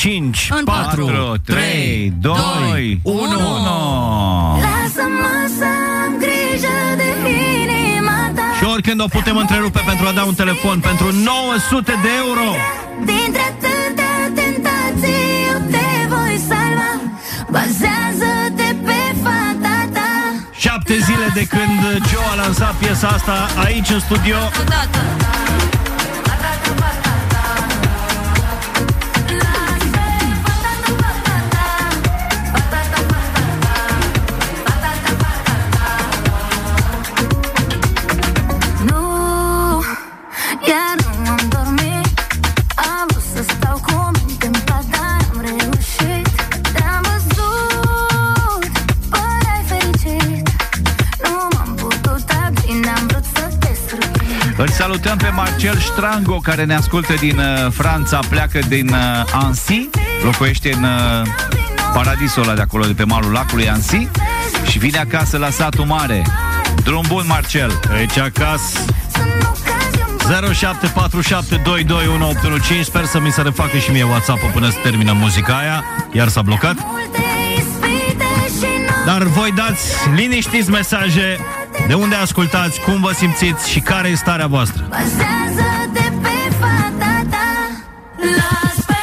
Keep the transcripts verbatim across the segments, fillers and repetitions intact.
cinci, În patru, trei, doi, unu. Lasă-mă să am grijă de inima ta. Și oricând o putem întrerupe pentru a da un telefon pentru nouă sute de euro. Dintre atâtea tentații eu te voi salva. Bazează-te pe fata ta. Șapte zile de când Joe a lansat piesa asta aici în studio. Îl salutăm pe Marcel Strango, care ne ascultă din uh, Franța, pleacă din uh, Annecy, locuiește în uh, paradisul ăla de acolo, de pe malul lacului Annecy, și vine acasă la satul mare. Drum bun, Marcel. Aici acasă. zero șapte patru șapte doi doi unu opt unu cinci. Sper să mi se refacă și mie WhatsApp-ul până se termină muzica aia. Iar s-a blocat. Dar voi dați liniștiți mesaje de unde ascultați, cum vă simțiți și care e starea voastră. Bazează-te pe fata ta. Las pe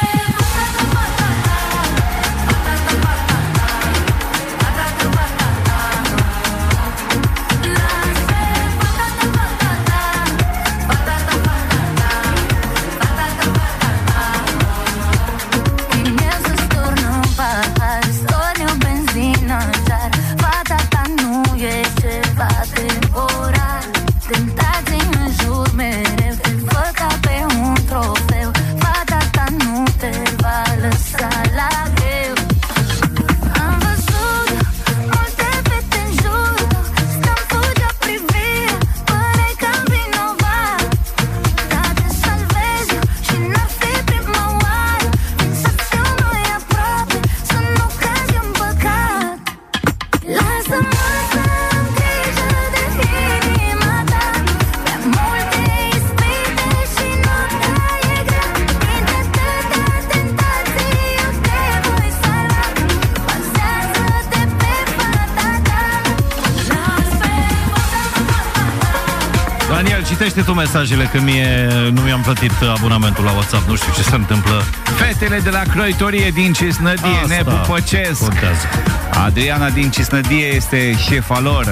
Citește tu mesajele, că mie nu mi-am plătit abonamentul la WhatsApp. Nu știu ce se întâmplă. Fetele de la croitorie din Cisnădie Asta ne pupăcesc. contează. Adriana din Cisnădie este șefa lor.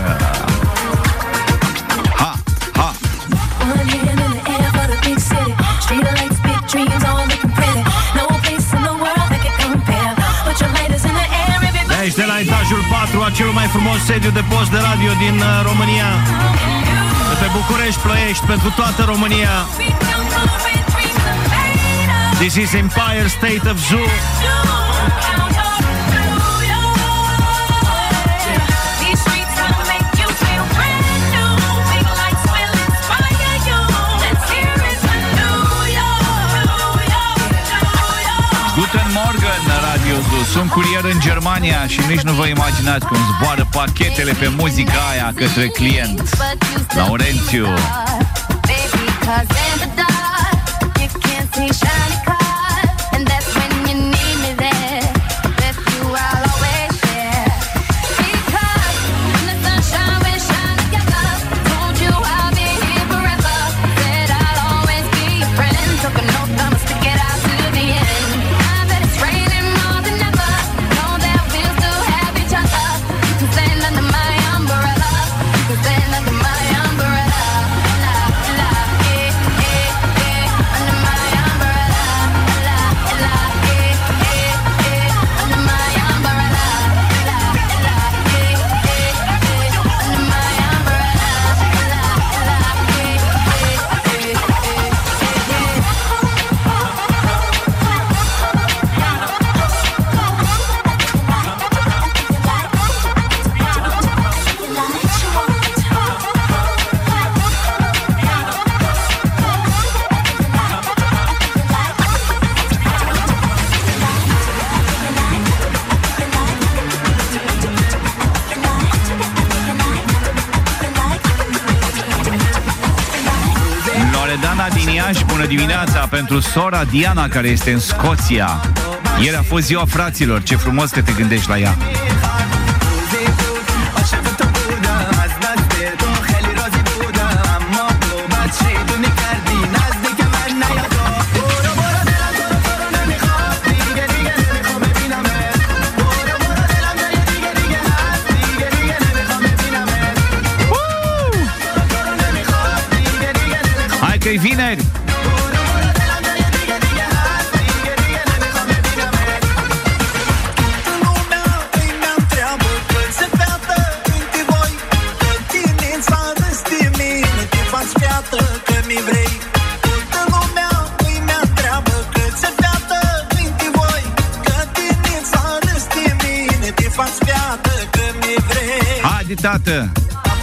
Ha, ha. De aici, de la etajul patru, a celul mai frumos sediu de post de radio din uh, România, de pe București, Ploiești, pentru toată România. This is Empire State of Zoo. Guten Morgen, Radio Zoo. Sunt curier în Germania și nici nu vă imaginați cum zboară pachetele pe muzica aia către client. Laurențiu. Loredana din Iași, bună dimineața, pentru sora Diana, care este în Scoția. Ieri a fost ziua fraților, ce frumos că te gândești la ea. Hai că-i vineri! Haide, tată!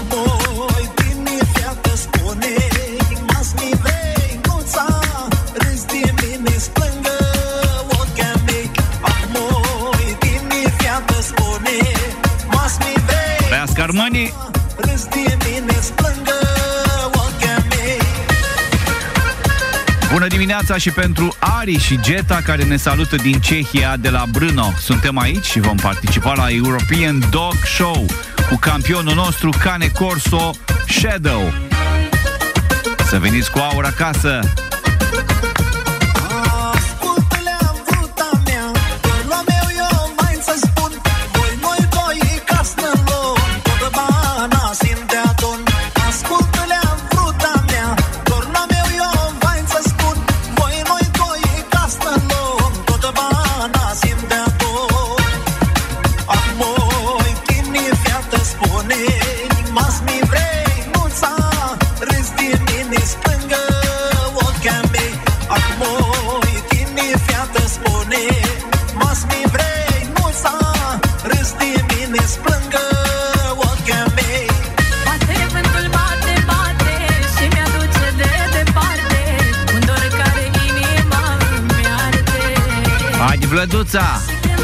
Trească Armani! Bună dimineața și pentru Ari și Geta, care ne salută din Cehia, de la Brno. Suntem aici și vom participa la European Dog Show cu campionul nostru Cane Corso Shadow. Să veniți cu aur acasă! Vlăduța!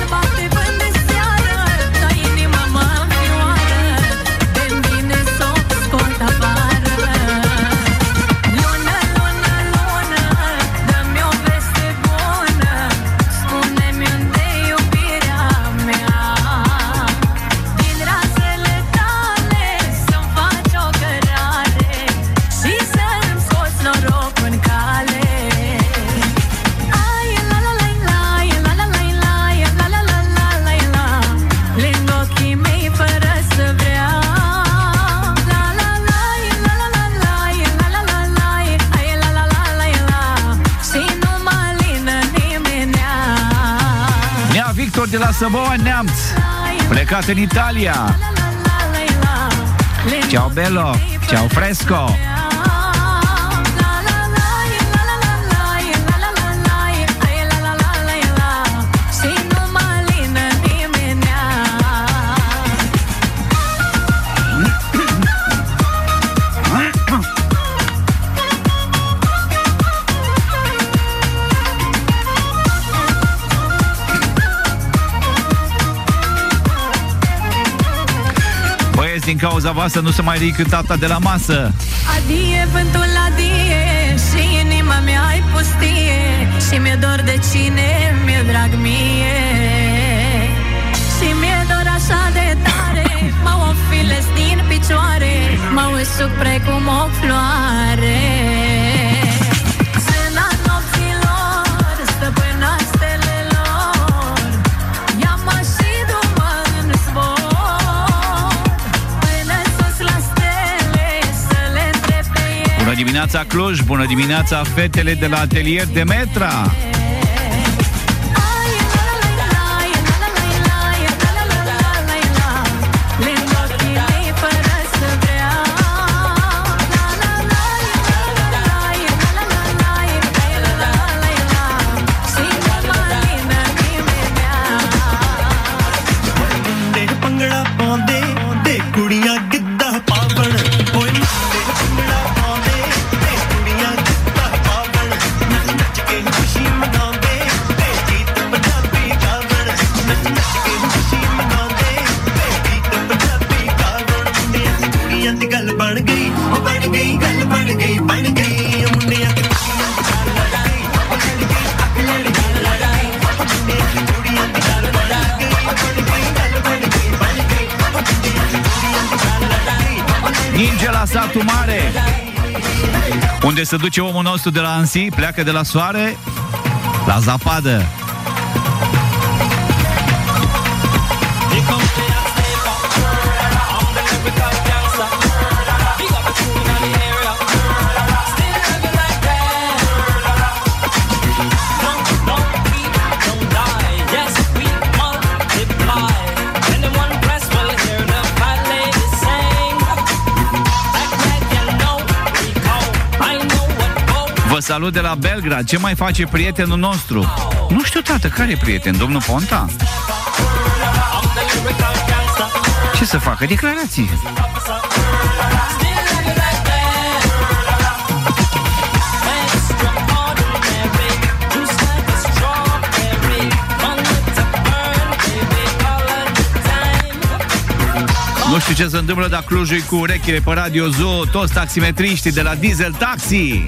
De la Săboa, Neamț, plecat în Italia. Ciao bello, ciao fresco. Din cauza voastră nu se mai ridică tata de la masă. Adie, vântul adie și inima mea-i pustie și mi-e dor de cine mi-e drag mie și mi-e dor așa de tare. Mă ofilez din picioare, mă usuc precum o floare. Zâna nopților, stăpâna stelelor, ia-mă și du-mă în zbor. Bună dimineața Cluj, bună dimineața fetele de la Atelier Demetra. She Ninge la satul mare. Unde se duce omul nostru de la Ansi? Pleacă de la soare la zapadă. Vă salut de la Belgrad. Ce mai face prietenul nostru? Nu știu, tată, care e prieten? Domnul Ponta? Ce să facă? Declarații. Nu știu ce se întâmplă, dar Clujul cu urechile pe Radio Zoo. Toți taximetriștii de la Diesel Taxi,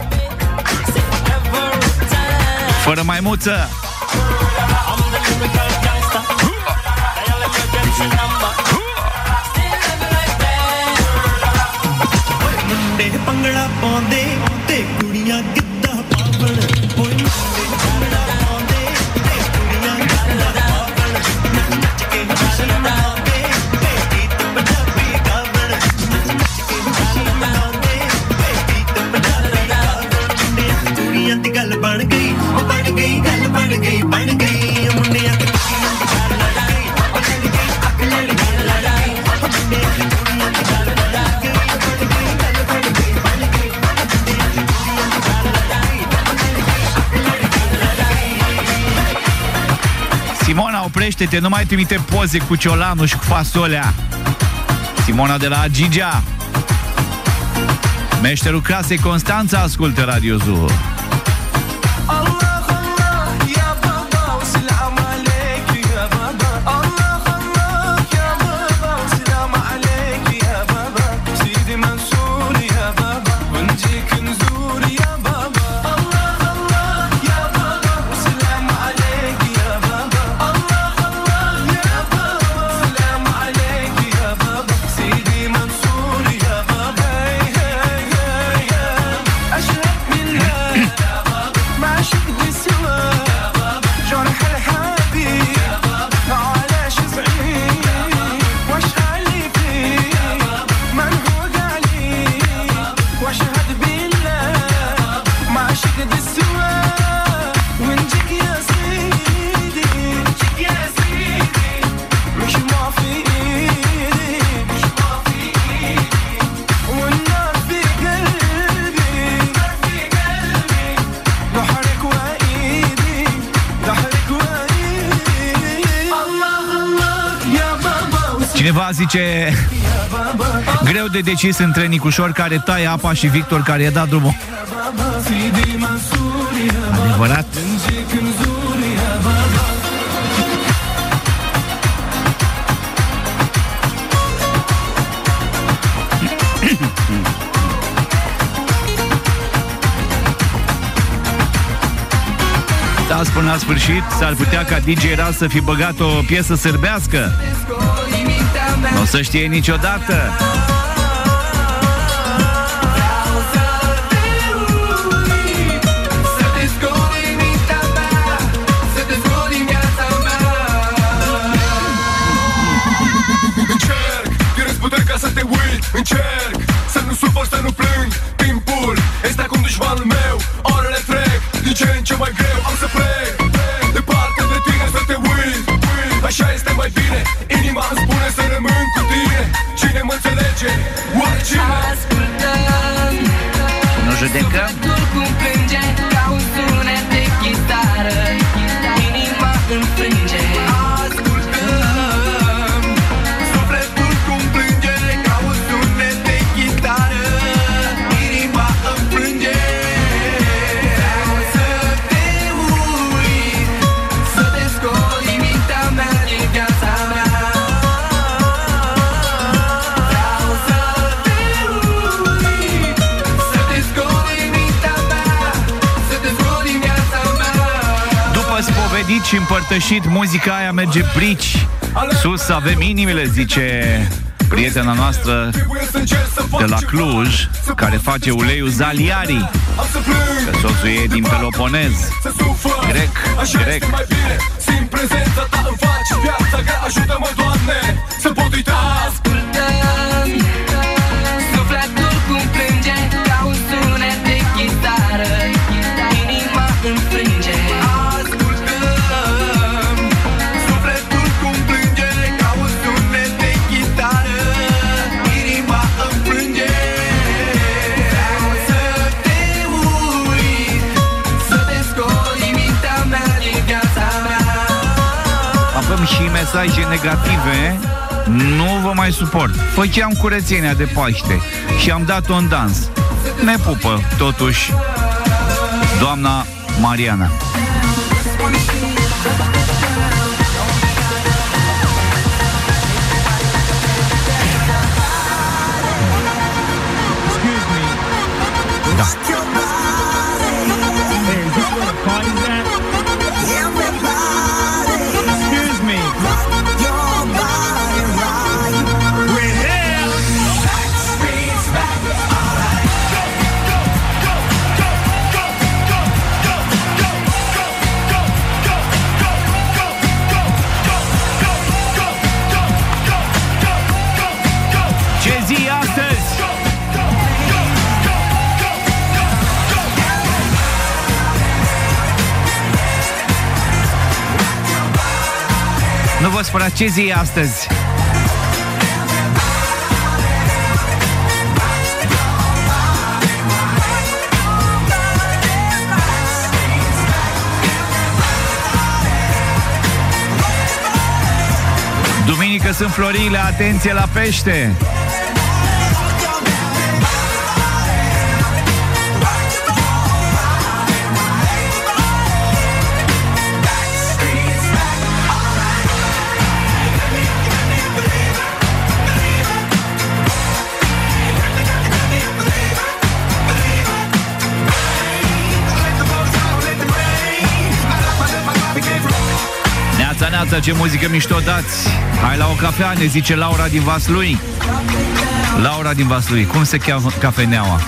fără maimuță. Simona, oprește-te, nu mai trimite poze cu ciolanul și cu fasolea. Simona de la Agigea. Meșterul casei Constanța ascultă Radio Zoo. Cineva zice: greu de decis între Nicușor care taie apa și Victor care i-a dat drumul. Adevărat? Da, până la sfârșit s-ar putea ca D J Raz să fi băgat o piesă sârbească. Nu o să știe niciodată. Încerc să nu supăr, să nu plâng. Timpul este acum dușmanul meu. Orele trec din ce în ce mai greu. Am să plec departe de tine, să te uit. Așa este mai bine. Inima îmi spune să rămân cu tine. Cine mă înțelege? Oare cine? Ascultăm, nu judecăm. cum plânge ca un sunet de chitară. Inima îmi frânge. Ascultăm, sufletul cum plânge ca un sunet de chitară. Inima îmi frânge. Vreau să te uit, să te scoli din mintea mea, din viața mea. Vreau să te uit, să te scoli din mintea și împărtășit. Muzica aia merge brici. Sus avem inimile, zice prietena noastră de la Cluj, care face uleiul Zaliari, că soțul e din Peloponez. Grec, grec. Simt prezența ta, îmi faci viața grea. Ajută-mă, Doamne, să pot uita. Ascultăm, sufletul cum plânge ca un sunet de chitară, inima înfrânge. Ascultăm, sufletul cum plânge ca un sunet de chitară, inima înfrânge. Vreau să te uit, să descoli mintea mea din viața mea. Avem și mesaje negative. Nu vă mai suport. Făceam curățenia de Paște și am dat-o în dans. Ne pupă, totuși, doamna Mariana. Da. Nu vă spărați, ce zi e astăzi? Duminică sunt florile, atenție la pește! Neața, ce muzică mișto dați. Hai la o cafea, ne zice Laura din Vaslui. Laura din Vaslui, cum se cheamă cafeneaua?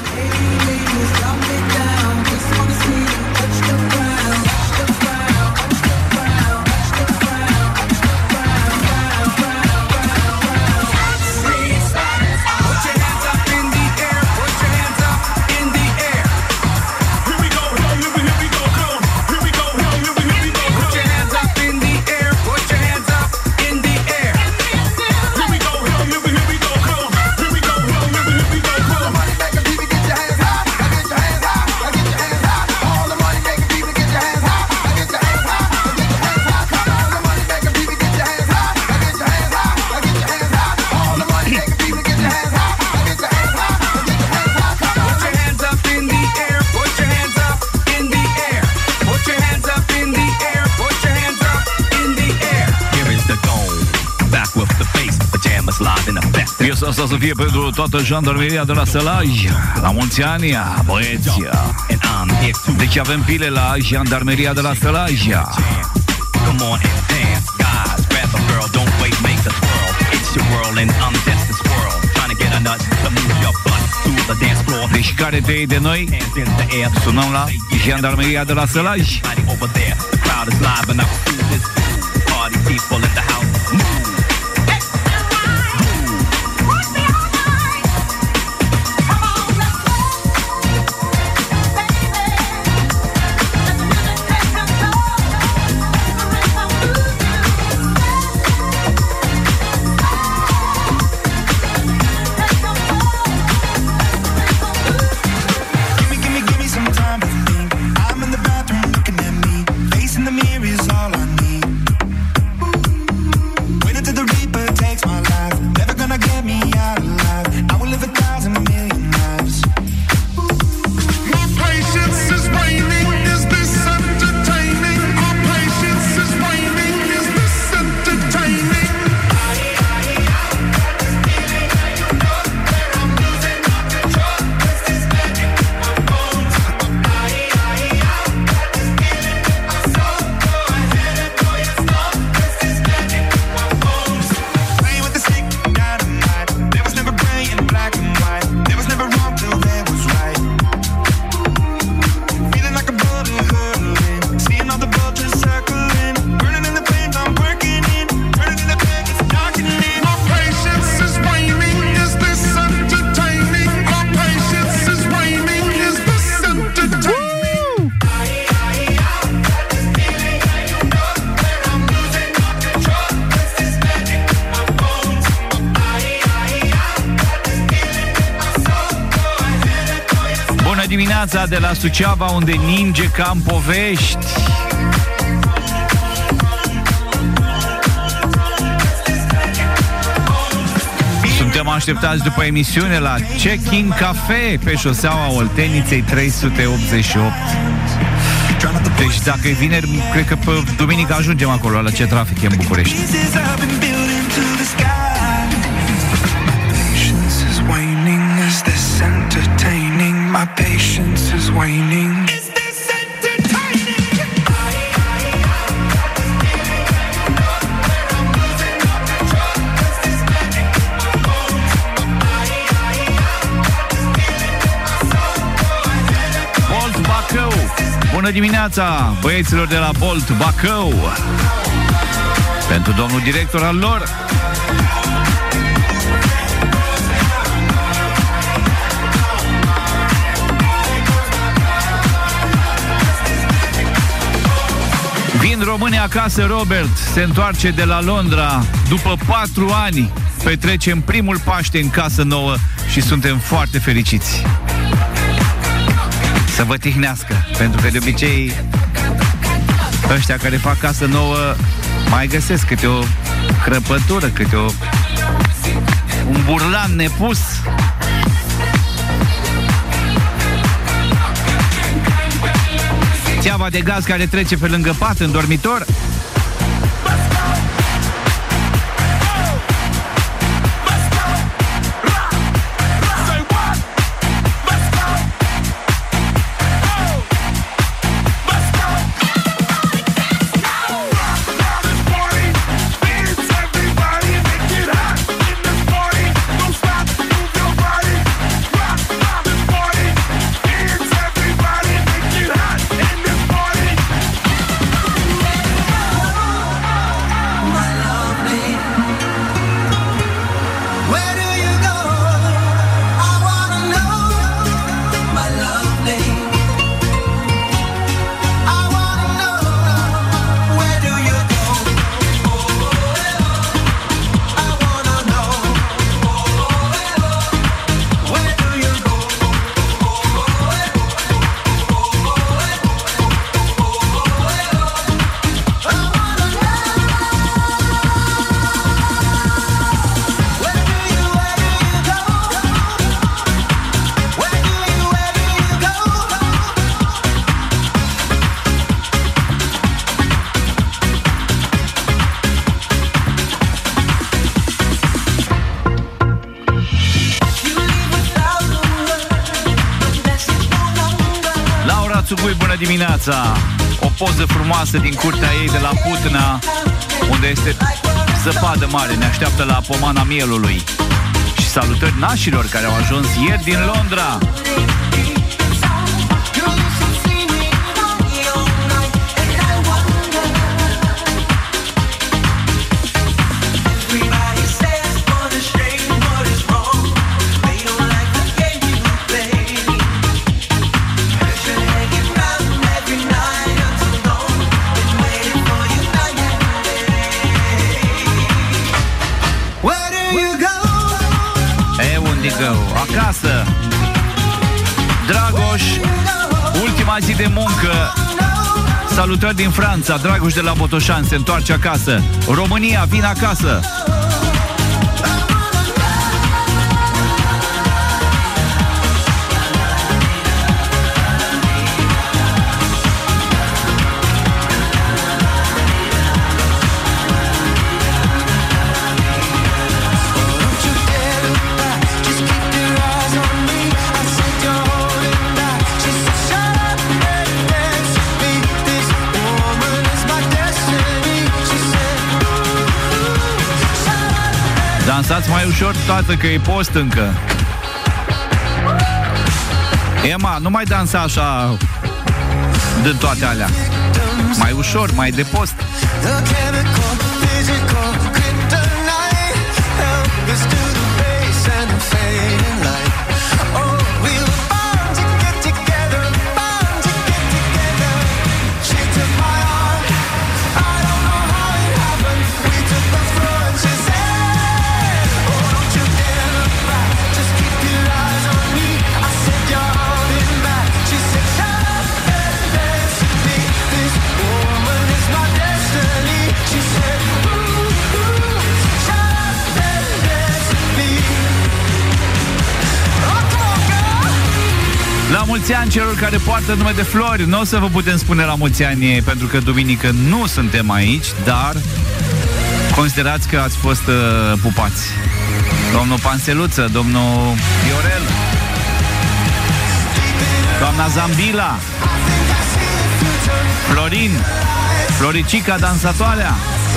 Piesa asta să fie pentru toată jandarmeria de la Sălaj. La mulți ani, băieți. Deci avem pile la jandarmeria de la Sălaj. Deci care te iei de noi? Sunăm la jandarmeria de la Sălaj. I'm in the bathroom looking at me. Facing the mirror is all I need. dimineața de la Suceava, unde ninge ca în povești. Suntem așteptați după emisiune la Check-in Cafe pe șoseaua Olteniței trei sute optzeci și opt. Deci dacă e vineri, cred că pe duminică ajungem acolo, la ce trafic e în București. Bună dimineața, băieților de la Bolt Bacău. Pentru domnul director al lor. Vin românii acasă, Robert se întoarce de la Londra. După patru ani petrecem primul Paște în casă nouă și suntem foarte fericiți. Să vă tihnească, pentru că de obicei ăștia care fac casă nouă mai găsesc câte o crăpătură, câte o un burlan nepus. Țeava de gaz care trece pe lângă pat în dormitor. Bună dimineața! O poză frumoasă din curtea ei de la Putna, unde este zăpadă mare, ne așteaptă la Pomana Mielului. Și salutări nașilor care au ajuns ieri din Londra. Acasă, Dragoș, ultima zi de muncă. Salutări din Franța. Dragoș de la Botoșani se întoarce acasă. România, vin acasă. Dansați mai ușor, tată, că e post încă. Emma, nu mai dansa așa din toate alea. Mai ușor, mai de post. mulți ani celor care poartă nume de flori. Nu o să vă putem spune la mulți ani, pentru că duminică nu suntem aici, dar considerați că ați fost uh, pupați. Domnul Panseluță, domnul Viorel, doamna Zambila, Florin, Floricica dansatoarea,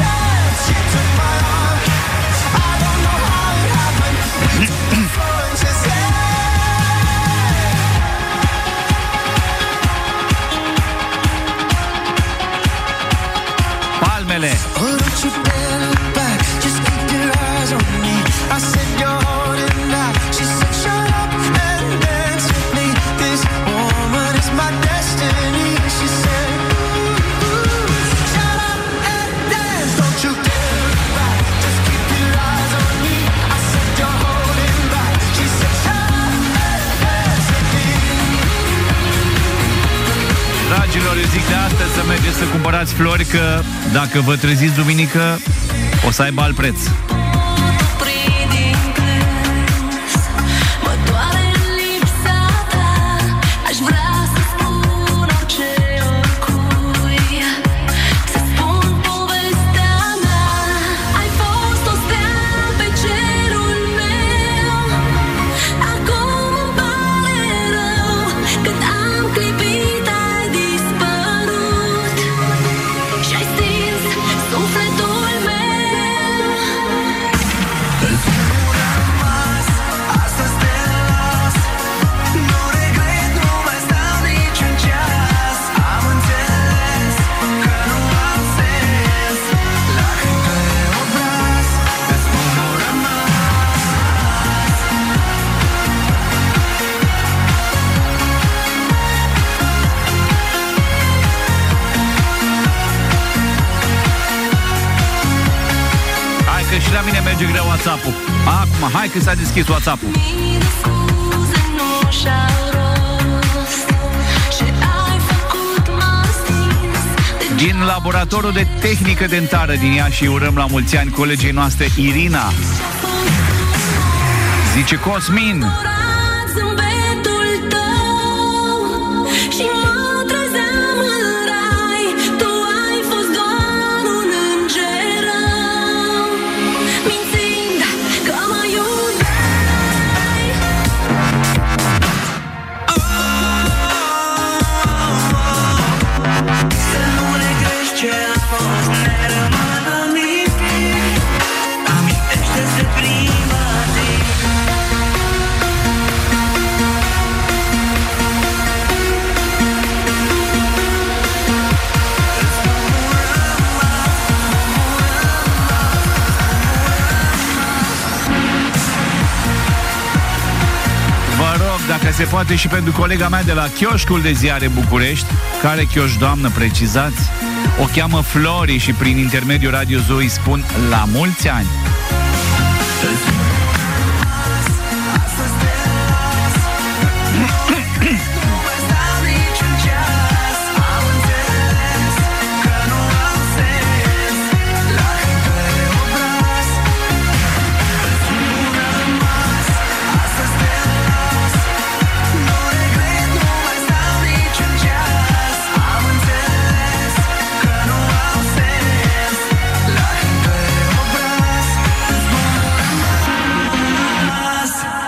palmele. Dragilor, eu zic de astăzi să mergeți să cumpărați flori, că dacă vă treziți duminică, o să aibă alt preț. Și la mine merge greu WhatsApp-ul. Acum, hai că s-a deschis WhatsApp-ul. Din laboratorul de tehnică dentară din Iași urăm la mulți ani colegii noastre Irina. Zice Cosmin. Dacă se poate și pentru colega mea de la chioșcul de ziare București. Care chioș, doamnă, precizați? O cheamă Flori și prin intermediul Radio Zoo îi spun la mulți ani.